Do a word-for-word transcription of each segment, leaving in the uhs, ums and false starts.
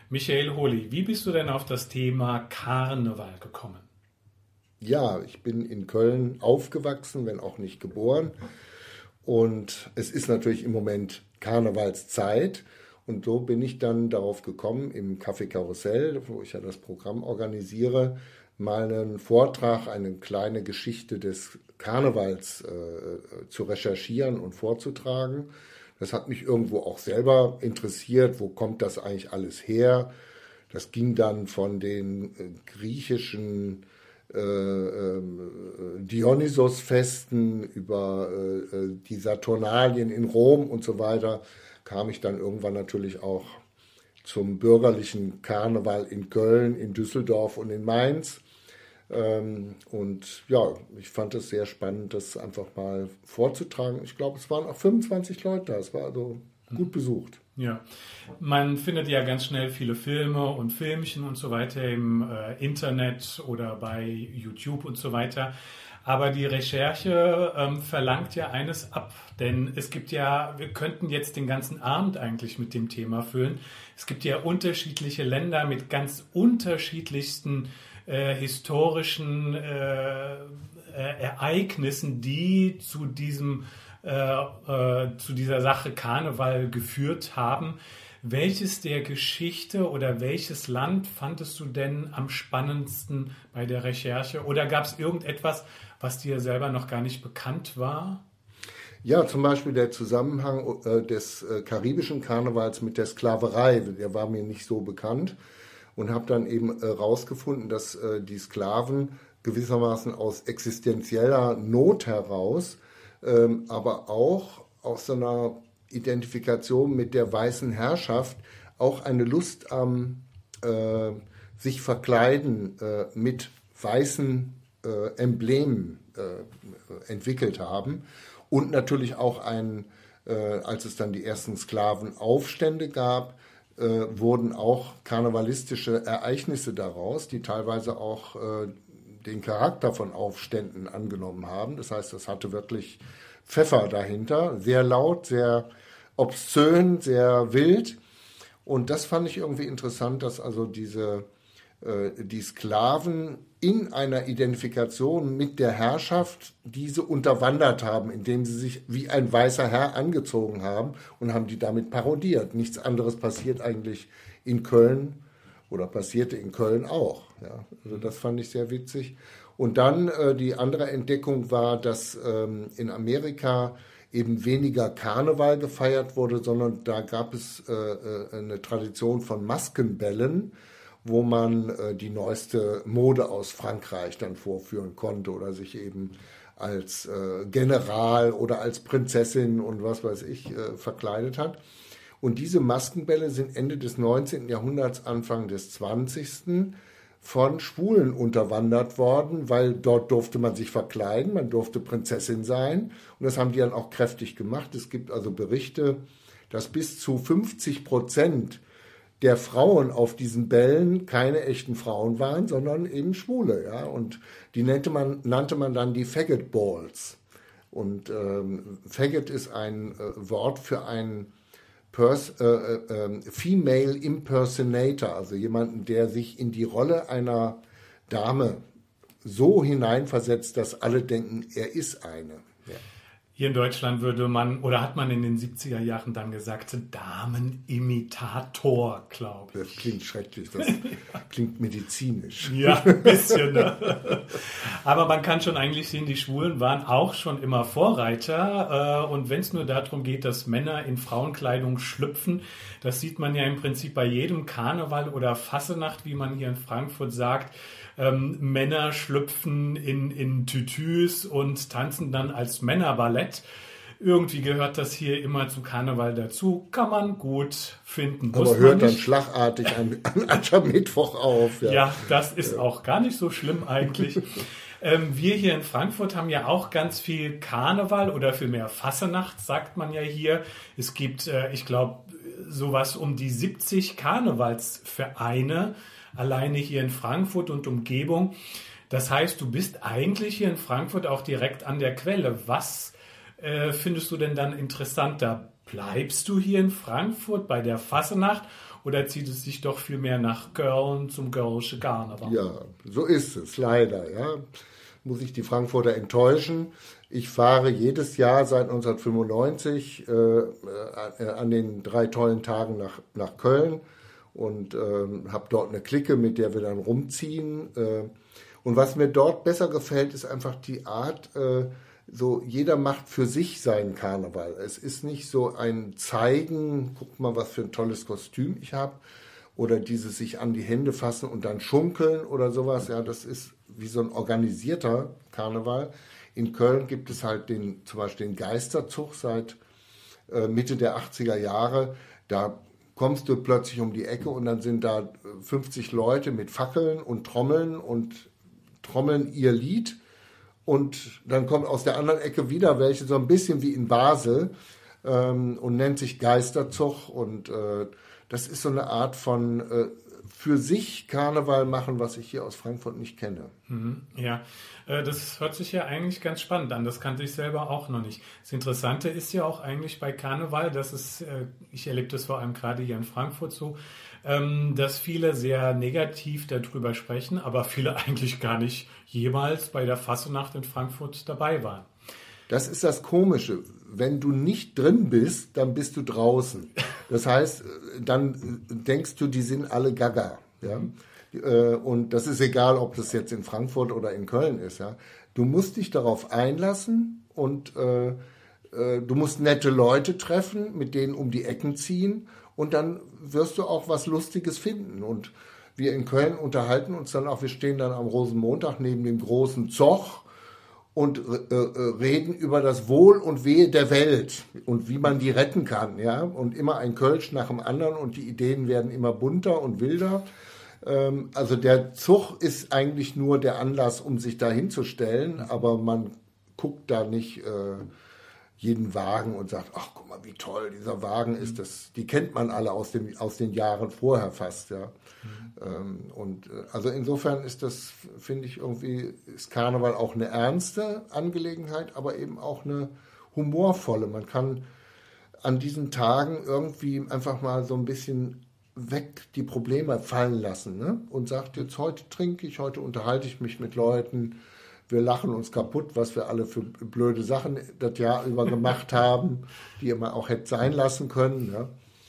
Michael Holy, wie bist du denn auf das Thema Karneval gekommen? Ja, ich bin in Köln aufgewachsen, wenn auch nicht geboren. Und es ist natürlich im Moment Karnevalszeit. Und so bin ich dann darauf gekommen, im Café Karussell, wo ich ja das Programm organisiere, mal einen Vortrag, eine kleine Geschichte des Karnevals äh, zu recherchieren und vorzutragen. Das hat mich irgendwo auch selber interessiert. Wo kommt das eigentlich alles her? Das ging dann von den äh, griechischen äh, äh, Dionysos-Festen über äh, die Saturnalien in Rom und so weiter, kam ich dann irgendwann natürlich auch zum bürgerlichen Karneval in Köln, in Düsseldorf und in Mainz. Ähm, und ja, ich fand es sehr spannend, das einfach mal vorzutragen. Ich glaube, es waren auch fünfundzwanzig Leute da. Es war also gut besucht. Ja, man findet ja ganz schnell viele Filme und Filmchen und so weiter im äh, Internet oder bei YouTube und so weiter. Aber die Recherche ähm, verlangt ja eines ab, denn es gibt ja, wir könnten jetzt den ganzen Abend eigentlich mit dem Thema füllen. Es gibt ja unterschiedliche Länder mit ganz unterschiedlichsten äh, historischen äh, äh, Ereignissen, die zu diesem äh, äh, zu dieser Sache Karneval geführt haben. Welches der Geschichte oder welches Land fandest du denn am spannendsten bei der Recherche? Oder gab es irgendetwas, was dir selber noch gar nicht bekannt war? Ja, zum Beispiel der Zusammenhang äh, des äh, karibischen Karnevals mit der Sklaverei, der war mir nicht so bekannt und habe dann eben herausgefunden, äh, dass äh, die Sklaven gewissermaßen aus existenzieller Not heraus, äh, aber auch aus so einer Identifikation mit der weißen Herrschaft auch eine Lust am äh, sich verkleiden äh, mit weißen äh, Emblemen äh, entwickelt haben und natürlich auch ein, äh, als es dann die ersten Sklavenaufstände gab, äh, wurden auch karnevalistische Ereignisse daraus, die teilweise auch äh, den Charakter von Aufständen angenommen haben. Das heißt, das hatte wirklich Pfeffer dahinter, sehr laut, sehr obszön, sehr wild. Und das fand ich irgendwie interessant, dass also diese äh, die Sklaven in einer Identifikation mit der Herrschaft diese unterwandert haben, indem sie sich wie ein weißer Herr angezogen haben und haben die damit parodiert. Nichts anderes passiert eigentlich in Köln oder passierte in Köln auch. Ja, also das fand ich sehr witzig. Und dann äh, die andere Entdeckung war, dass ähm, in Amerika eben weniger Karneval gefeiert wurde, sondern da gab es äh, eine Tradition von Maskenbällen, wo man äh, die neueste Mode aus Frankreich dann vorführen konnte oder sich eben als äh, General oder als Prinzessin und was weiß ich äh, verkleidet hat. Und diese Maskenbälle sind Ende des neunzehnten Jahrhunderts, Anfang des zwanzigsten von Schwulen unterwandert worden, weil dort durfte man sich verkleiden, man durfte Prinzessin sein und das haben die dann auch kräftig gemacht. Es gibt also Berichte, dass bis zu fünfzig Prozent der Frauen auf diesen Bällen keine echten Frauen waren, sondern eben Schwule. Ja? Und die nannte man, nannte man dann die Faggot Balls. Und ähm, Faggot ist ein äh, Wort für einen Pers- äh, äh, Female Impersonator, also jemanden, der sich in die Rolle einer Dame so hineinversetzt, dass alle denken, er ist eine. Ja. Hier in Deutschland würde man, oder hat man in den siebziger Jahren dann gesagt, Damenimitator, glaube ich. Das klingt schrecklich, das klingt medizinisch. Ja, ein bisschen. Ne? Aber man kann schon eigentlich sehen, die Schwulen waren auch schon immer Vorreiter. Und wenn es nur darum geht, dass Männer in Frauenkleidung schlüpfen, das sieht man ja im Prinzip bei jedem Karneval oder Fassenacht, wie man hier in Frankfurt sagt. Ähm, Männer schlüpfen in, in Tütüs und tanzen dann als Männerballett. Irgendwie gehört das hier immer zu Karneval dazu. Kann man gut finden. Aber hört dann schlagartig an, an Aschermittwoch auf. Ja, ja das ist ja auch gar nicht so schlimm eigentlich. ähm, wir hier in Frankfurt haben ja auch ganz viel Karneval oder vielmehr Fassenacht, sagt man ja hier. Es gibt, äh, ich glaube, sowas um die siebzig Karnevalsvereine, alleine hier in Frankfurt und Umgebung. Das heißt, du bist eigentlich hier in Frankfurt auch direkt an der Quelle. Was äh, findest du denn dann interessant da? bleibst du hier in Frankfurt bei der Fassenacht oder zieht es dich doch viel mehr nach Köln zum Kölsche Karneval? Ja, so ist es, leider. Ja. Muss ich die Frankfurter enttäuschen. Ich fahre jedes Jahr seit neunzehnhundertfünfundneunzig äh, an den drei tollen Tagen nach, nach Köln und äh, habe dort eine Clique, mit der wir dann rumziehen. Äh, und was mir dort besser gefällt, ist einfach die Art, äh, so jeder macht für sich seinen Karneval. Es ist nicht so ein Zeigen, guck mal, was für ein tolles Kostüm ich habe, oder dieses sich an die Hände fassen und dann schunkeln oder sowas. Ja, das ist wie so ein organisierter Karneval. In Köln gibt es halt den, zum Beispiel den Geisterzug seit äh, Mitte der achtziger Jahre. Da kommst du plötzlich um die Ecke und dann sind da fünfzig Leute mit Fackeln und Trommeln und trommeln ihr Lied. Und dann kommt aus der anderen Ecke wieder welche, so ein bisschen wie in Basel, ähm, und nennt sich Geisterzug. Und äh, das ist so eine Art von äh, für sich Karneval machen, was ich hier aus Frankfurt nicht kenne. Mhm, ja, äh, das hört sich ja eigentlich ganz spannend an. Das kannte ich selber auch noch nicht. Das Interessante ist ja auch eigentlich bei Karneval, dass es, äh, ich erlebe das vor allem gerade hier in Frankfurt so, ähm, dass viele sehr negativ darüber sprechen, aber viele eigentlich gar nicht jemals bei der Fassenacht in Frankfurt dabei waren. Das ist das Komische. Wenn du nicht drin bist, dann bist du draußen. Das heißt, dann denkst du, die sind alle gaga. Ja? Und das ist egal, ob das jetzt in Frankfurt oder in Köln ist. Ja? Du musst dich darauf einlassen und äh, äh, du musst nette Leute treffen, mit denen um die Ecken ziehen und dann wirst du auch was Lustiges finden. Und wir in Köln unterhalten uns dann auch, wir stehen dann am Rosenmontag neben dem großen Zoch und äh, reden über das Wohl und Wehe der Welt und wie man die retten kann, ja, und immer ein Kölsch nach dem anderen und die Ideen werden immer bunter und wilder. Ähm, also der Zug ist eigentlich nur der Anlass, um sich da hinzustellen, aber man guckt da nicht äh, jeden Wagen und sagt, ach, guck mal, wie toll dieser Wagen ist. Das, die kennt man alle aus, dem, aus den Jahren vorher fast, ja. Mhm. Ähm, und äh, also insofern ist das, finde ich, irgendwie, ist Karneval auch eine ernste Angelegenheit, aber eben auch eine humorvolle. Man kann an diesen Tagen irgendwie einfach mal so ein bisschen weg die Probleme fallen lassen, ne? Und sagt, jetzt heute trinke ich, heute unterhalte ich mich mit Leuten, wir lachen uns kaputt, was wir alle für blöde Sachen das Jahr über gemacht haben, die man auch hätte sein lassen können. Ja?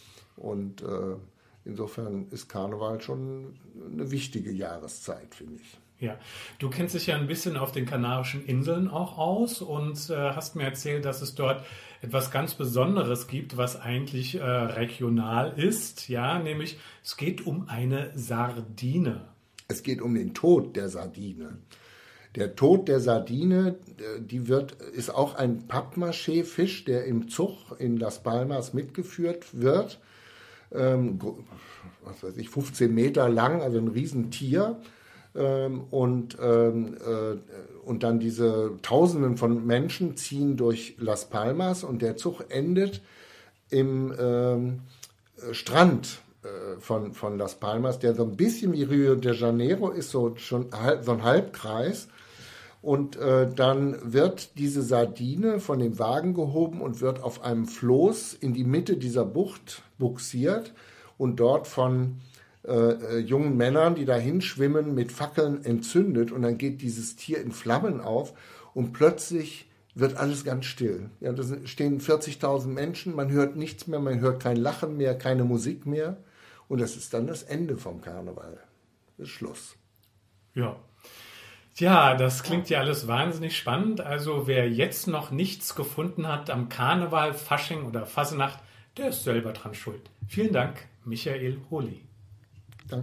Und äh, insofern ist Karneval schon eine wichtige Jahreszeit, finde ich. Ja, du kennst dich ja ein bisschen auf den Kanarischen Inseln auch aus und äh, hast mir erzählt, dass es dort etwas ganz Besonderes gibt, was eigentlich äh, regional ist. Ja, nämlich es geht um eine Sardine. Es geht um den Tod der Sardine. Der Tod der Sardine, die wird, ist auch ein Pappmaché-Fisch, der im Zug in Las Palmas mitgeführt wird. Ähm, was weiß ich, fünfzehn Meter lang, also ein Riesentier. Ähm, und, ähm, äh, und dann diese Tausenden von Menschen ziehen durch Las Palmas und der Zug endet im ähm, Strand äh, von, von Las Palmas, der so ein bisschen wie Rio de Janeiro ist, so, schon halb, so ein Halbkreis. Und äh, dann wird diese Sardine von dem Wagen gehoben und wird auf einem Floß in die Mitte dieser Bucht buxiert und dort von äh, jungen Männern, die da hinschwimmen, mit Fackeln entzündet. Und dann geht dieses Tier in Flammen auf und plötzlich wird alles ganz still. Ja, da stehen vierzigtausend Menschen, man hört nichts mehr, man hört kein Lachen mehr, keine Musik mehr. Und das ist dann das Ende vom Karneval. Das ist Schluss. Ja. Ja, das klingt ja alles wahnsinnig spannend. Also wer jetzt noch nichts gefunden hat am Karneval, Fasching oder Fassenacht, der ist selber dran schuld. Vielen Dank, Michael Holy.